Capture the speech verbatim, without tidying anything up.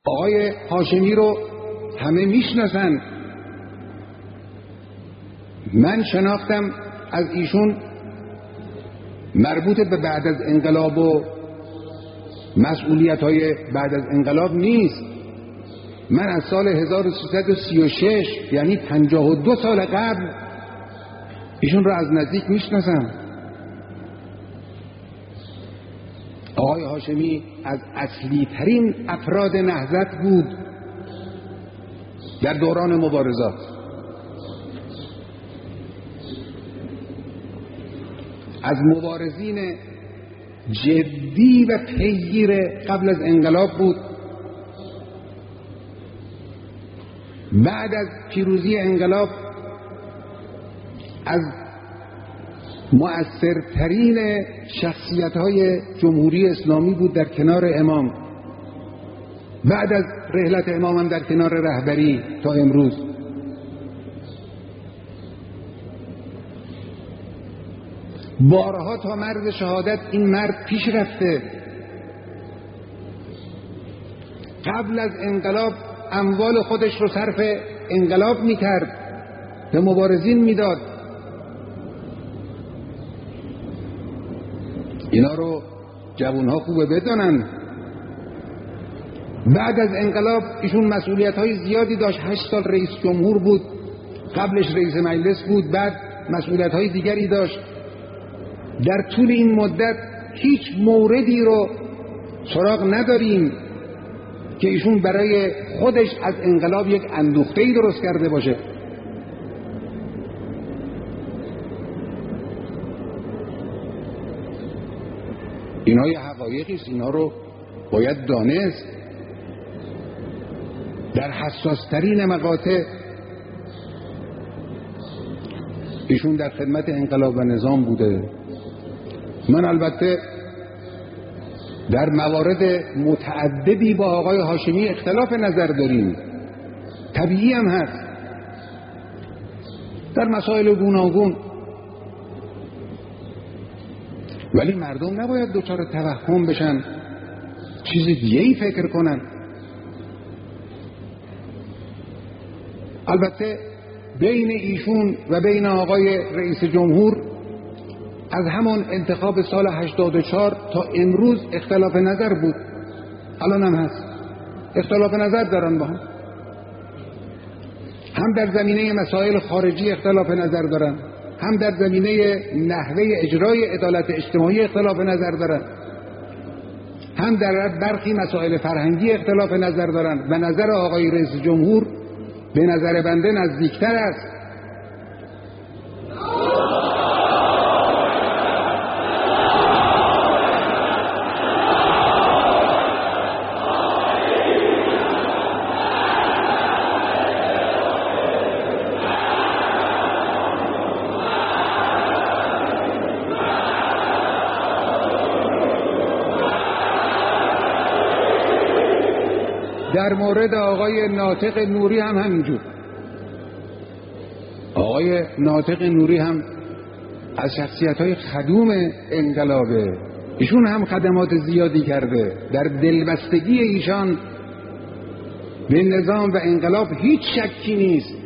آقای هاشمی رو همه میشناسن. من شناختم از ایشون مربوط به بعد از انقلاب و مسئولیت‌های بعد از انقلاب نیست. من از سال هزار و سیصد و سی و شش یعنی پنجاه و دو سال قبل ایشون رو از نزدیک میشناسم. آقای هاشمی از اصلی ترین افراد نهضت بود در دوران مبارزات. از مبارزین جدی و پیگیر قبل از انقلاب بود. بعد از پیروزی انقلاب از مؤثرترین شخصیت‌های جمهوری اسلامی بود در کنار امام. بعد از رحلت امام هم در کنار رهبری تا امروز. بارها تا مرز شهادت این مرد پیش رفته. قبل از انقلاب اموال خودش رو صرف انقلاب میکرد، به مبارزین میداد. اینا رو جوانها خوبه بدانن. بعد از انقلاب ایشون مسئولیت های زیادی داشت. هشت سال رئیس جمهور بود، قبلش رئیس مجلس بود، بعد مسئولیت های دیگری داشت. در طول این مدت هیچ موردی رو سراغ نداریم که ایشون برای خودش از انقلاب یک اندوخته‌ای درست کرده باشه. اینا یه حقایقی است، اینا رو باید دانست. در حساسترین مقاطع ایشون در خدمت انقلاب و نظام بوده. من البته در موارد متعددی با آقای هاشمی اختلاف نظر داریم، طبیعی هم هست، در مسائل گوناگون، ولی مردم نباید دچار توهم بشن، چیز دیگه ای فکر کنن. البته بین ایشون و بین آقای رئیس جمهور از همون انتخاب سال هشتاد و چهار تا امروز اختلاف نظر بود، الان هم هست، اختلاف نظر دارن با هم. هم در زمینه مسائل خارجی اختلاف نظر دارن، هم در زمینه نحوه اجرای عدالت اجتماعی اختلاف نظر دارن، هم در برخی مسائل فرهنگی اختلاف نظر دارن و نظر آقای رئیس جمهور به نظر بنده نزدیکتر است. در مورد آقای ناطق نوری هم همینجور. آقای ناطق نوری هم از شخصیت‌های خدوم انقلابه. ایشون هم خدمات زیادی کرده. در دلبستگی ایشان به نظام و انقلاب هیچ شکی نیست.